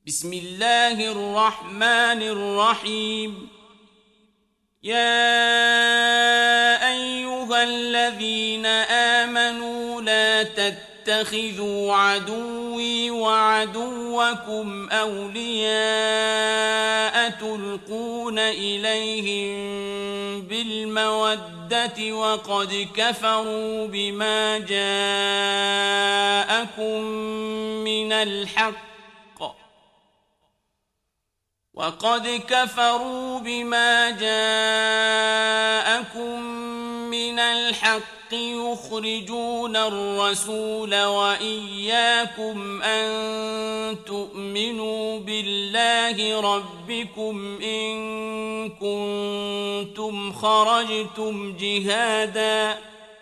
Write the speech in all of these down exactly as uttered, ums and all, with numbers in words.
بسم الله الرحمن الرحيم. يا أيها الذين آمنوا لا تتخذوا عدوي وعدوكم أولياء تلقون إليهم بالمودة وقد كفروا بما جاءكم من الحق وقد كفروا بما جاءكم من الحق يخرجون الرسول وإياكم أن تؤمنوا بالله ربكم إن كنتم خرجتم جهادا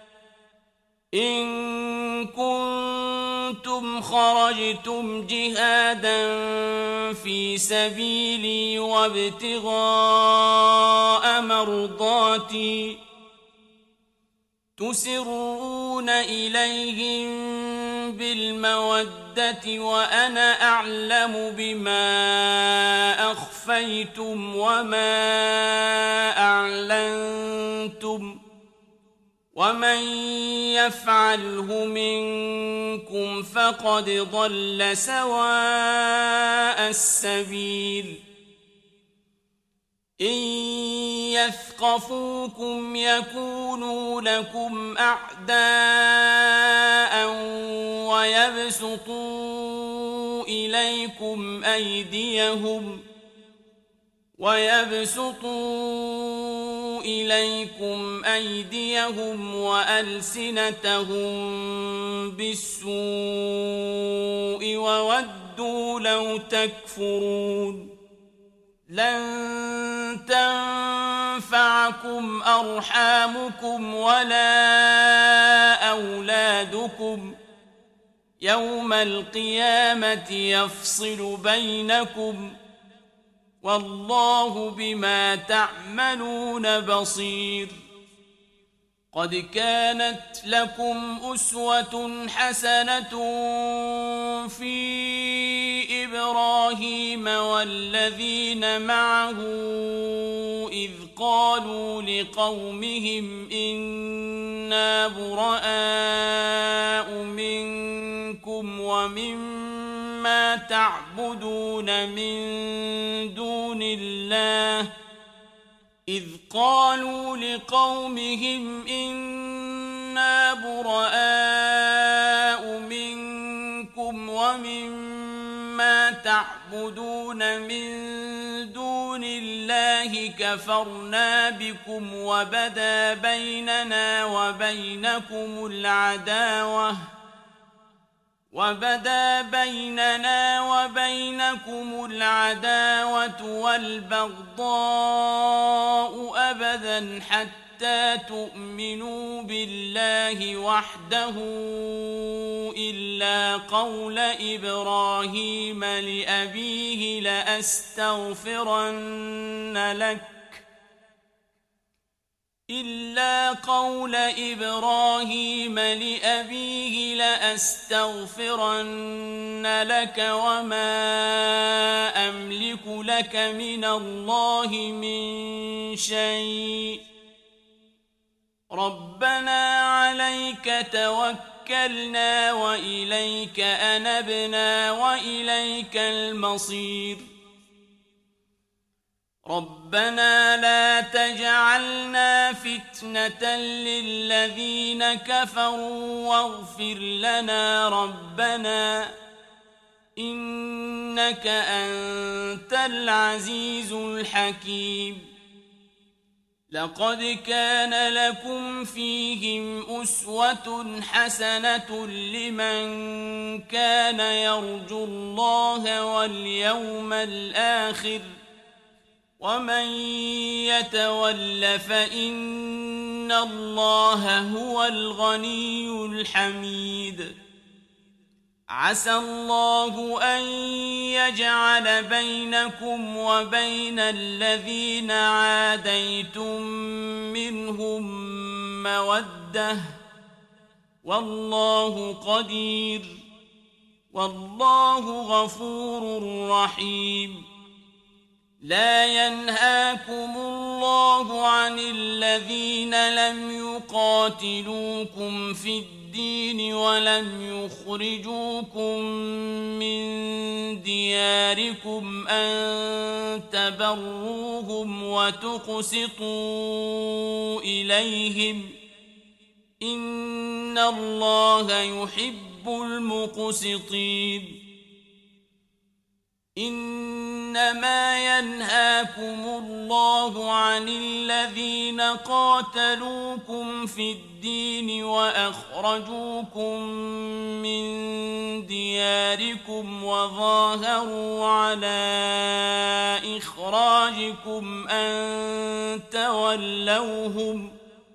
إن كنتم خرجتم جهادا في سبيلي وابتغاء مرضاتي تسرون إليهم بالمودة وأنا أعلم بما أخفيتم وما أعلنتم ومن يفعله منكم فقد ضل سواء السبيل. إن يثقفوكم يكونوا لكم أعداء ويبسطوا إليكم أيديهم ويبسطوا إليكم أيديهم وألسنتهم بالسوء وودوا لو تكفرون. لن تنفعكم أرحامكم ولا أولادكم يوم القيامة يفصل بينكم والله بما تعملون بصير. قد كانت لكم أسوة حسنة في إبراهيم والذين معه إذ قالوا لقومهم إنا براء منكم ومما تعبدون من دون الله إذ قالوا لقومهم إنا براء منكم ومما تعبدون من دون الله كفرنا بكم وبدا بيننا وبينكم العداوة وبدا بيننا وبينكم العداوة والبغضاء أبدا حتى تؤمنوا بالله وحده إلا قول إبراهيم لأبيه لأستغفرن لك إلا قول إبراهيم لأبيه لأستغفرن لك وما أملك لك من الله من شيء ربنا عليك توكلنا وإليك أنبنا وإليك المصير. ربنا لا تجعلنا فتنة للذين كفروا واغفر لنا ربنا إنك أنت العزيز الحكيم. لقد كان لكم فيهم أسوة حسنة لمن كان يرجو الله واليوم الآخر ومن يتول فإن الله هو الغني الحميد. عسى الله أن يجعل بينكم وبين الذين عاديتم منهم مودة والله قدير والله غفور رحيم. لا ينهاكم الله عن الذين لم يقاتلوكم في الدين ولم يخرجوكم من دياركم أن تبروهم وتقسطوا إليهم إن الله يحب المقسطين. إنما ينهاكم الله عن الذين قاتلوكم في الدين وأخرجوكم من دياركم وظاهروا على إخراجكم أن تولوهم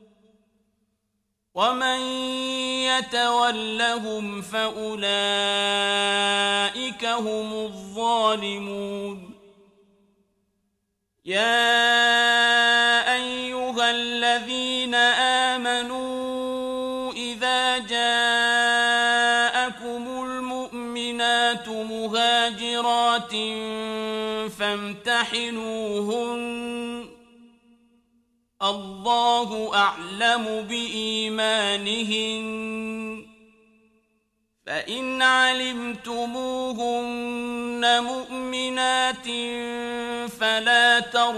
ومن يتولهم فأولئك هم الظالمون. يا أيها الذين آمنوا إذا جاءكم المؤمنات مهاجرات فامتحنوهن الله أعلم بإيمانهن فإن علمتموهن مؤمنات فلا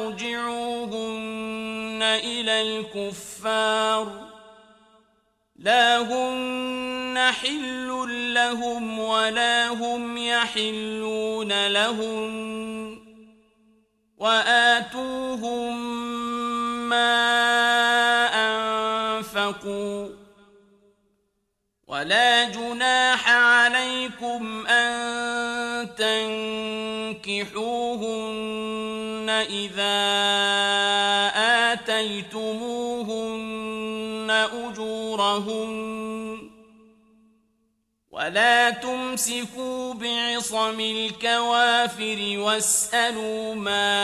ترجعوهن إلى الكفار لا هن حل لهم ولا هم يحلون لهم وآتوهم ما أنفقوا ولا جناح عليكم أن تنكحوهن إذا آتيتموهن أجورهن ولا تمسكوا بعصم الكوافر واسألوا ما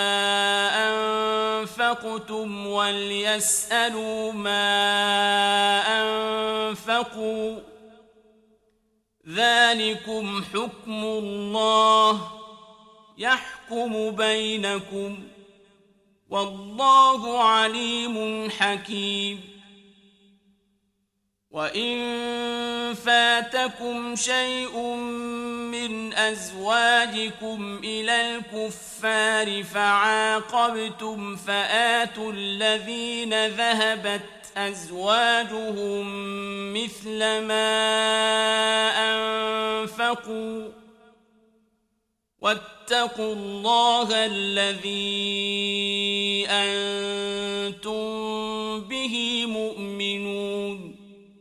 أنفقتم وليسألوا ما أنفقوا ذلكم حكم الله يحكم بينكم والله عليم حكيم. وإن فاتكم شيء من أزواجكم إلى الكفار فعاقبتم فآتوا الذين ذهبت أزواجهم مثل ما أنفقوا واتقوا الله الذي أنتم به مؤمنون.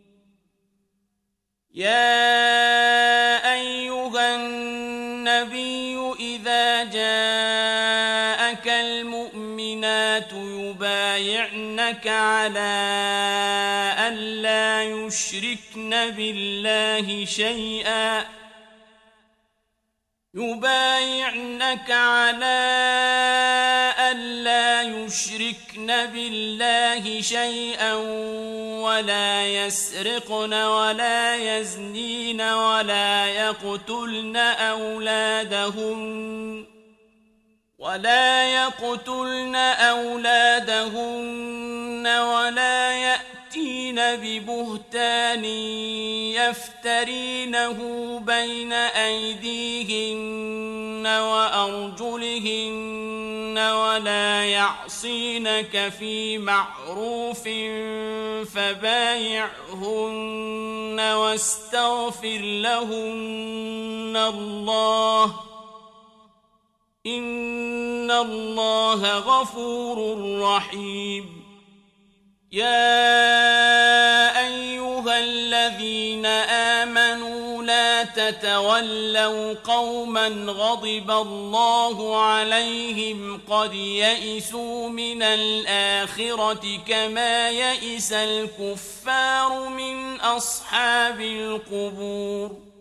يا أيها النبي إذا جاءك المؤمنات يبايعنك على أن لا يشركن بالله شيئا يبايعنك على ألا يشركن بالله شيئا ولا يسرقن ولا يزنين ولا يقتلن أولادهن ولا يقتلن أولادهن ولا يأتين ببهتان يفترينه بين أيديهن وأرجلهن ولا يعصينك في معروف فبايعهن واستغفر لهن الله إن الله غفور رحيم. يا أيها الذين آمنوا لا تتولوا قوما غضب الله عليهم قد يئسوا من الآخرة كما يئس الكفار من أصحاب القبور.